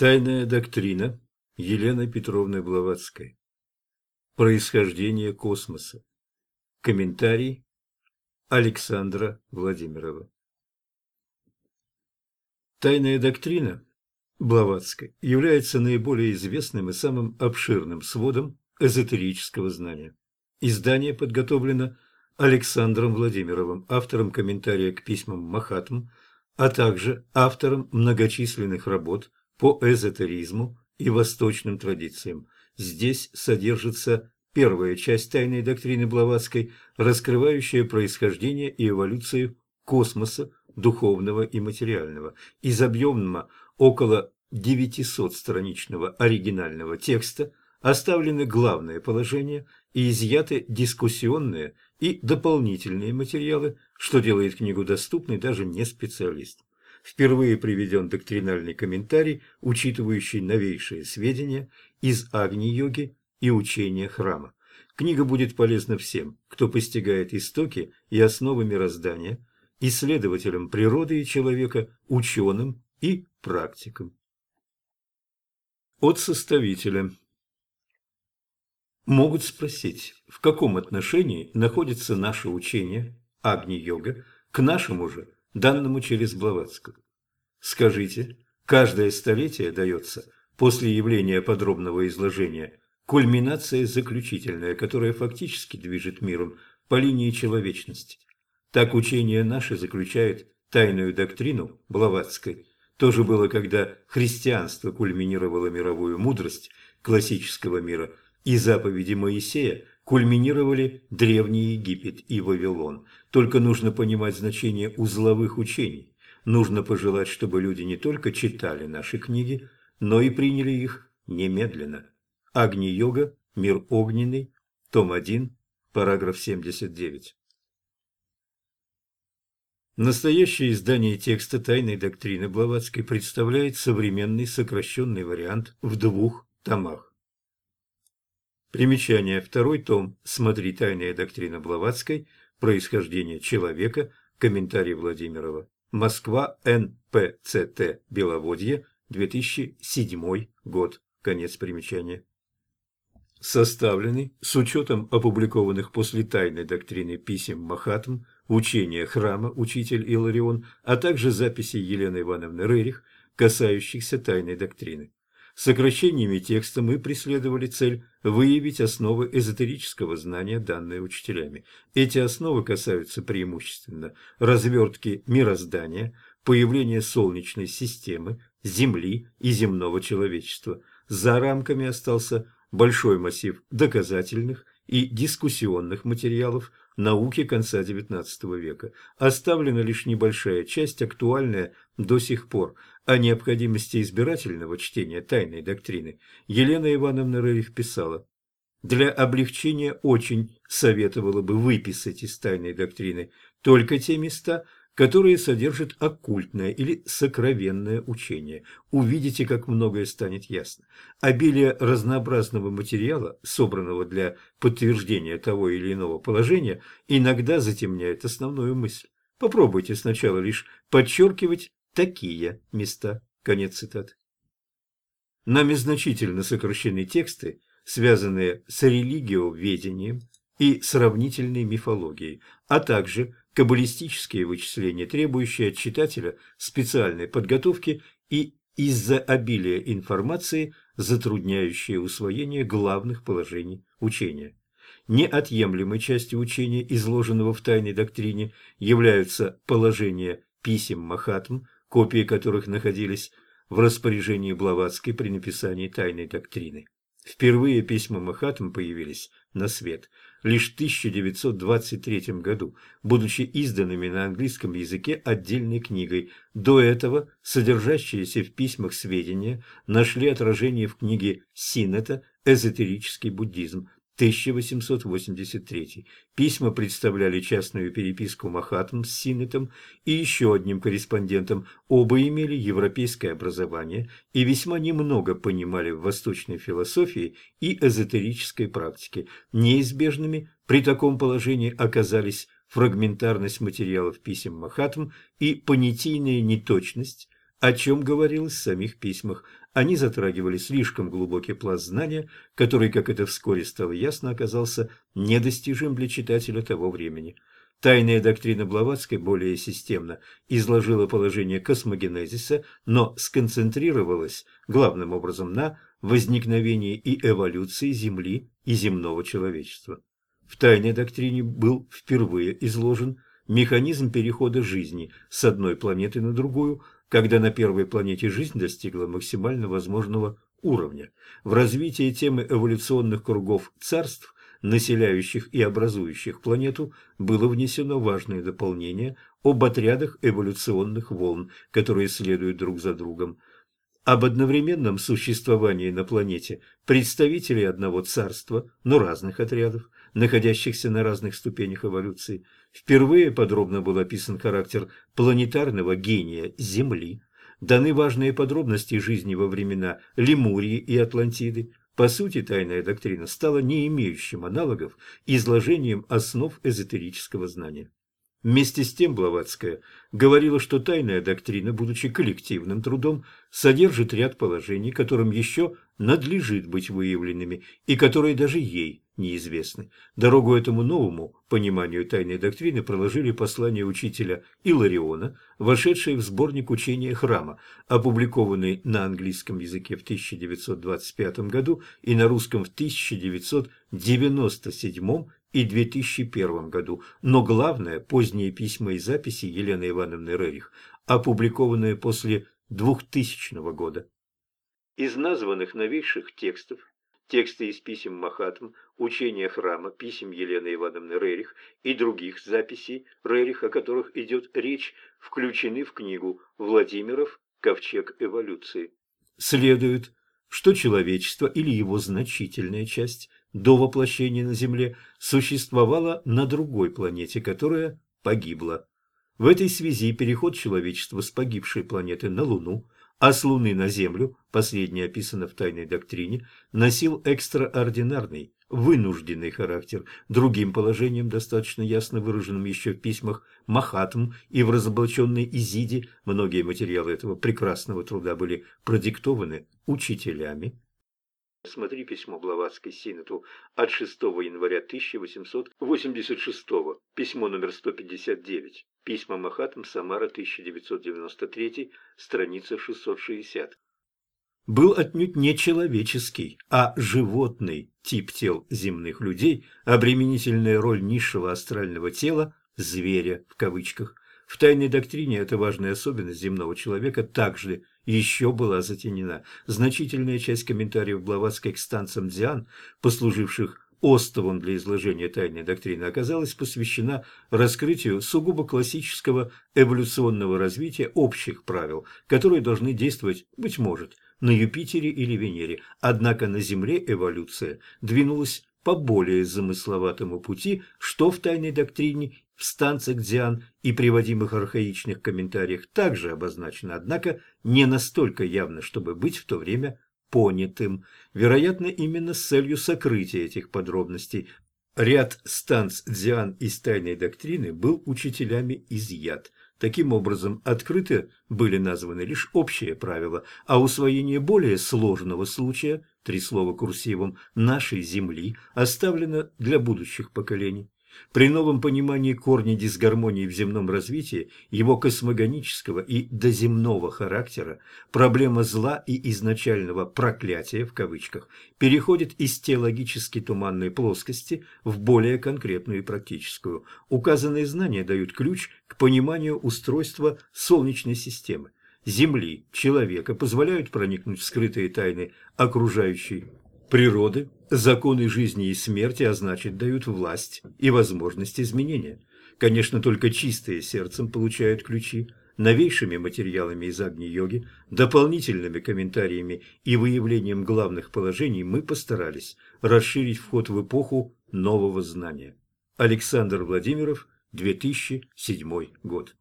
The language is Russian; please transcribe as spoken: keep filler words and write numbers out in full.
Тайная доктрина Елены Петровны Блаватской. Происхождение космоса. Комментарий Александра Владимирова. Тайная доктрина Блаватской является наиболее известным и самым обширным сводом эзотерического знания. Издание подготовлено Александром Владимировым, автором комментария к письмам Махатм, а также автором многочисленных работ по эзотеризму и восточным традициям. Здесь содержится первая часть тайной доктрины Блаватской, раскрывающая происхождение и эволюцию космоса, духовного и материального. Из объемного около девятисотстраничного оригинального текста оставлены главные положения и изъяты дискуссионные и дополнительные материалы, что делает книгу доступной даже не специалистам. Впервые приведен доктринальный комментарий, учитывающий новейшие сведения из Агни-йоги и учения храма. Книга будет полезна всем, кто постигает истоки и основы мироздания, исследователям природы и человека, ученым и практикам. От составителя. Могут спросить, в каком отношении находится наше учение, Агни-йога, к нашему же, данному через Блаватскую. Скажите, каждое столетие дается после явления подробного изложения кульминация заключительная, которая фактически движет миром по линии человечности. Так учение наше заключает тайную доктрину Блаватской. То же было, когда христианство кульминировало мировую мудрость классического мира, и заповеди Моисея кульминировали Древний Египет и Вавилон. Только нужно понимать значение узловых учений. Нужно пожелать, чтобы люди не только читали наши книги, но и приняли их немедленно. Агни-йога, мир огненный, том один, параграф семьдесят девять. Настоящее издание текста тайной доктрины Блаватской представляет современный сокращенный вариант в двух томах. Примечание. Второй том. Смотри «Тайная доктрина Блаватской. Происхождение человека». Комментарий Владимирова. Москва. эн пэ цэ тэ. Беловодье. две тысячи седьмой год. Конец примечания. Составленный с учетом опубликованных после тайной доктрины писем Махатм, учения храма учитель Иларион, а также записей Елены Ивановны Рерих, касающихся тайной доктрины. Сокращениями текста мы преследовали цель выявить основы эзотерического знания, данные учителями. Эти основы касаются преимущественно развертки мироздания, появления Солнечной системы, Земли и земного человечества. За рамками остался большой массив доказательных и дискуссионных материалов науки конца девятнадцатого века. Оставлена лишь небольшая часть, актуальная до сих пор. О необходимости избирательного чтения тайной доктрины Елена Ивановна Рерих писала: «Для облегчения очень советовала бы выписать из тайной доктрины только те места, которые содержат оккультное или сокровенное учение. Увидите, как многое станет ясно. Обилие разнообразного материала, собранного для подтверждения того или иного положения, иногда затемняет основную мысль. Попробуйте сначала лишь подчеркивать такие места». Конец цитаты. Нами значительно сокращены тексты, связанные с религиоведением и сравнительной мифологией, а также каббалистические вычисления, требующие от читателя специальной подготовки и из-за обилия информации, затрудняющие усвоение главных положений учения. Неотъемлемой частью учения, изложенного в тайной доктрине, являются положения писем Махатм, копии которых находились в распоряжении Блаватской при написании тайной доктрины. Впервые письма Махатм появились на свет лишь в тысяча девятьсот двадцать третьем году, будучи изданными на английском языке отдельной книгой. До этого содержащиеся в письмах сведения нашли отражение в книге Синнета «Эзотерический буддизм», тысяча восемьсот восемьдесят третий. Письма представляли частную переписку Махатм с Синнетом и еще одним корреспондентом. Оба имели европейское образование и весьма немного понимали в восточной философии и эзотерической практике. Неизбежными при таком положении оказались фрагментарность материалов писем Махатм и понятийная неточность, о чем говорилось в самих письмах. Они затрагивали слишком глубокий пласт знания, который, как это вскоре стало ясно, оказался недостижим для читателя того времени. Тайная доктрина Блаватской более системно изложила положение космогенезиса, но сконцентрировалась главным образом на возникновении и эволюции Земли и земного человечества. В тайной доктрине был впервые изложен механизм перехода жизни с одной планеты на другую, когда на первой планете жизнь достигла максимально возможного уровня. В развитие темы эволюционных кругов царств, населяющих и образующих планету, было внесено важное дополнение об отрядах эволюционных волн, которые следуют друг за другом. Об одновременном существовании на планете представителей одного царства, но разных отрядов, находящихся на разных ступенях эволюции. Впервые подробно был описан характер планетарного гения Земли, даны важные подробности жизни во времена Лемурии и Атлантиды. По сути, тайная доктрина стала не имеющим аналогов изложением основ эзотерического знания. Вместе с тем Блаватская говорила, что тайная доктрина, будучи коллективным трудом, содержит ряд положений, которым еще надлежит быть выявленными и которые даже ей неизвестны. Дорогу этому новому пониманию тайной доктрины проложили послания учителя Илариона, вошедшие в сборник учения храма, опубликованный на английском языке в тысяча девятьсот двадцать пятом году и на русском в тысяча девятьсот девяносто седьмом и две тысячи первом году, но главное – поздние письма и записи Елены Ивановны Рерих, опубликованные после двухтысячного года. Из названных новейших текстов, тексты из писем Махатм, учения храма, писем Елены Ивановны Рерих и других записей Рерих, о которых идет речь, включены в книгу «Владимиров. Ковчег эволюции». Следует, что человечество или его значительная часть до воплощения на Земле существовало на другой планете, которая погибла. В этой связи переход человечества с погибшей планеты на Луну, а с Луны на Землю, последнее описано в тайной доктрине, носил экстраординарный, вынужденный характер, другим положением, достаточно ясно выраженным еще в письмах Махатм и в разоблаченной Изиде. Многие материалы этого прекрасного труда были продиктованы учителями. Смотри письмо Блаватской Синату от шестого января тысяча восемьсот восемьдесят шестого, письмо номер сто пятьдесят девять, письма Махатм, Самара, тысяча девятьсот девяносто третий, страница шестьсот шестьдесят. Был отнюдь не человеческий, а животный тип тел земных людей, обременительная роль низшего астрального тела, зверя в кавычках. В тайной доктрине эта важная особенность земного человека также еще была затенена. Значительная часть комментариев Блаватской к станциям Дзян, послуживших остовом для изложения тайной доктрины, оказалась посвящена раскрытию сугубо классического эволюционного развития общих правил, которые должны действовать, быть может, на Юпитере или Венере. Однако на Земле эволюция двинулась по более замысловатому пути, что в тайной доктрине, в станциях Дзян и приводимых архаичных комментариях также обозначено, однако не настолько явно, чтобы быть в то время понятым. Вероятно, именно с целью сокрытия этих подробностей ряд станц Дзян из тайной доктрины был учителями изъят. Таким образом, открыто были названы лишь общие правила, а усвоение более сложного случая, три слова курсивом, нашей Земли, оставлено для будущих поколений. При новом понимании корня дисгармонии в земном развитии, его космогонического и доземного характера, проблема зла и изначального «проклятия» в кавычках переходит из теологически туманной плоскости в более конкретную и практическую. Указанные знания дают ключ к пониманию устройства Солнечной системы, Земли, человека, позволяют проникнуть в скрытые тайны окружающей природы, законы жизни и смерти, а значит, дают власть и возможность изменения. Конечно, только чистые сердцем получают ключи. Новейшими материалами из Агни-йоги, дополнительными комментариями и выявлением главных положений мы постарались расширить вход в эпоху нового знания. Александр Владимиров, две тысячи седьмой год.